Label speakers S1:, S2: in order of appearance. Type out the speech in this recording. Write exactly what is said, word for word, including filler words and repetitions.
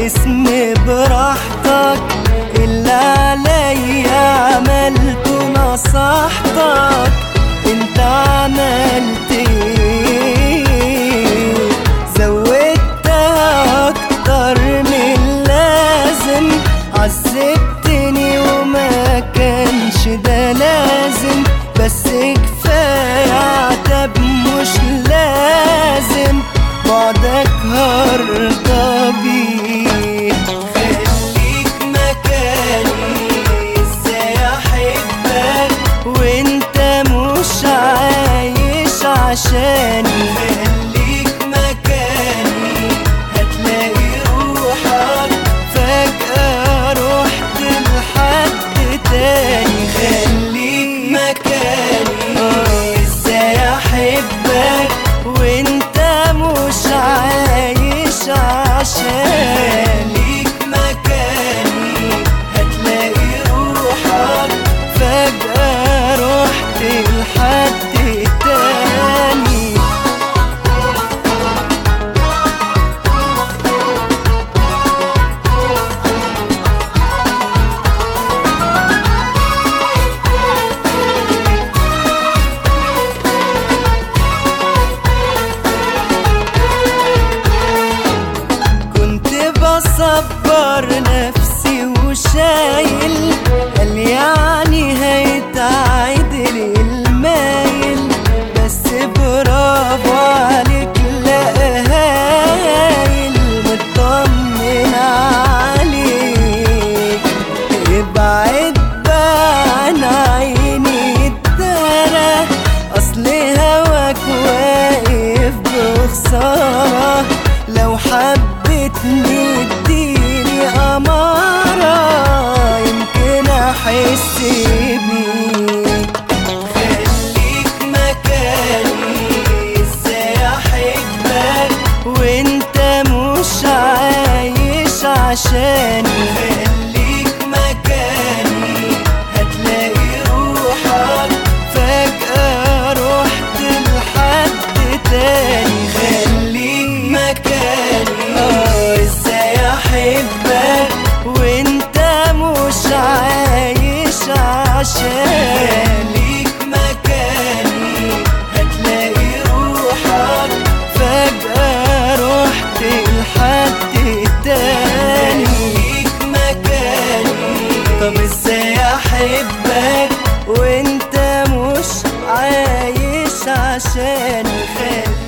S1: جسمي براحتك، اللي عليا عملته نصحتك، انت عملت ايه؟ زودتها اكتر من اللازم، عذبتني وما كانش ده لازم، بس كفاية عتب مش لازم، بعدك هرضى بيه. خليك مكاني، ازاي احبك وانت مش عايش عشاني؟ خليك مكاني، هتلاقي روحك فجأة رحت لحد تاني. خليك مكاني، ازاي احبك وانت مش عايش عشان؟ ليك مكاني، هتلاقي روحك فجأة رحت لحد تاني. بصبر نفسي وشايل، قال يعني هيتعدل المايل، بس برافو عليك لا هايل، مطمن عليك. ابعد بقى عن عيني الدارة، اصل هواك واقف بخسارة، لو حبتني اديني أمارة يمكن أحس بيك. خليك مكاني، ازاي أحبك وانت مش عايش عشاني؟ خليك مكاني، هتلاقي روحك فجأة رحت لحد تاني. خليك مكاني، ازاي احبك وانت مش عايش عشان؟ ليك مكاني، هتلاقي روحك فجأة رحت لحد تاني. ليك مكاني، طب ازاي احبك وانت مش عايش عشان؟ خليك